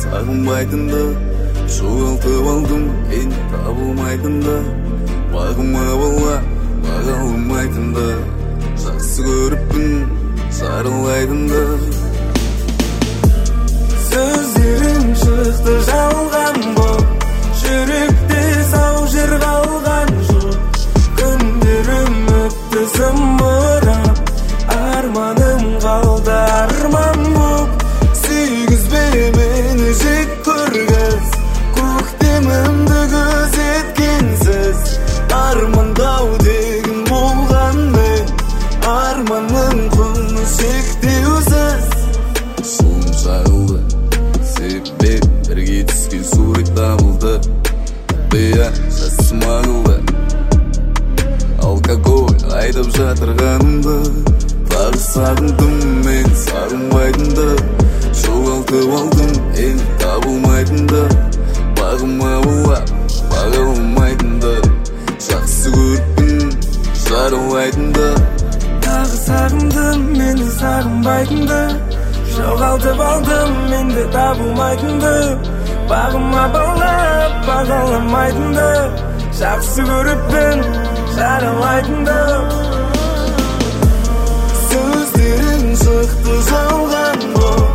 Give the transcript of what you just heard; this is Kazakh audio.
сағынбайтынды, жоғалтып алдым мен табылмайтынды, бағыма бола баға алмайтынды, жақсы көріппін сарылайтынды. Сөздерім шықты жалған боп, жүректе сау жер қалған жоқ. Күндерім өтті зымырап, арманым қалды арман боп. Сүйгізбе мені жек көргіз, көктемімді күзеткенсіз. Армандау деген болған мен, арманның құны шектеусіз. Суым шағылды, себеп бірге түскен сурет табылды. Бия жасым ағылды, алкоголь айдап жатырғанымды. Тағы сағындым мен сағынбайтынды, жоғалтып алдым мен табылмайтынды, бағыма бола баға алмайтынды, жақсы көріппін жарылайтынды. Тағы сағындым мені сағынбайтынды, жоғалтып алдым менде табылмайтынды, бағыма бола баға алмайтынды, жақсы көріппін жарылайтынды. Сөздерің шықты жалған боп,